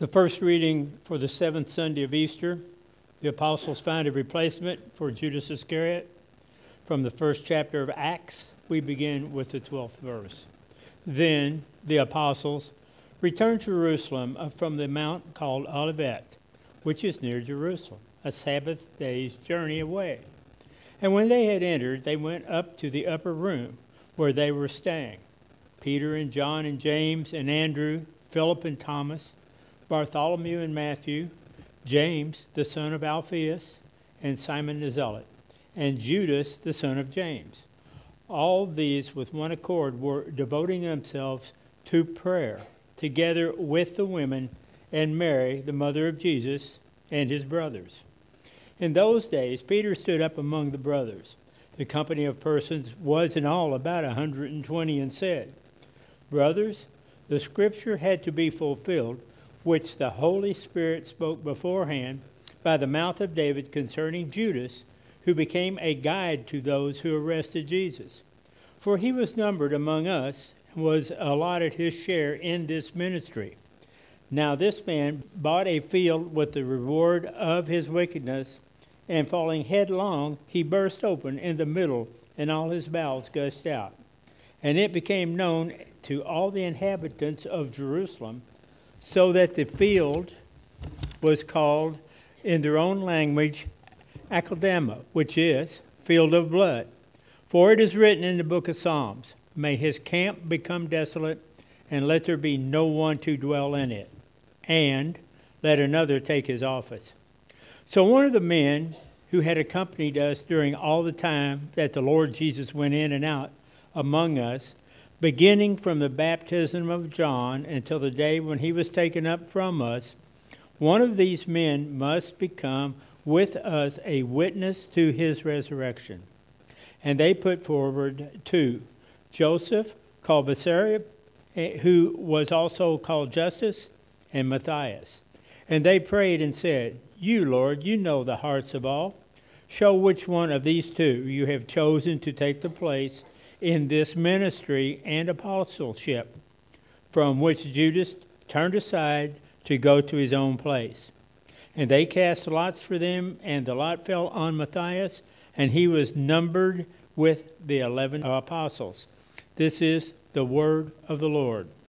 The first reading for the seventh Sunday of Easter, the apostles find a replacement for Judas Iscariot. From the first chapter of Acts, we begin with the 12th verse. Then the apostles returned to Jerusalem from the mount called Olivet, which is near Jerusalem, a Sabbath day's journey away. And when they had entered, they went up to the upper room where they were staying. Peter and John and James and Andrew, Philip and Thomas, Bartholomew and Matthew, James the son of Alphaeus, and Simon the Zealot, and Judas the son of James. All these with one accord were devoting themselves to prayer, together with the women and Mary, the mother of Jesus, and his brothers. In those days, Peter stood up among the brothers. The company of persons was in all about 120, and said, "Brothers, the scripture had to be fulfilled, which the Holy Spirit spoke beforehand by the mouth of David concerning Judas, who became a guide to those who arrested Jesus. For he was numbered among us, and was allotted his share in this ministry. Now this man bought a field with the reward of his wickedness, and falling headlong, he burst open in the middle, and all his bowels gushed out. And it became known to all the inhabitants of Jerusalem, so that the field was called in their own language Akeldama, which is field of blood. For it is written in the book of Psalms, may his camp become desolate, and let there be no one to dwell in it, and let another take his office. So one of the men who had accompanied us during all the time that the Lord Jesus went in and out among us, beginning from the baptism of John until the day when he was taken up from us, one of these men must become with us a witness to his resurrection." And they put forward two, Joseph, called Barsabas, who was also called Justus, and Matthias. And they prayed and said, "You, Lord, you know the hearts of all. Show which one of these two you have chosen to take the place in this ministry and apostleship, from which Judas turned aside to go to his own place." And they cast lots for them, and the lot fell on Matthias, and he was numbered with the 11 apostles. This is the word of the Lord.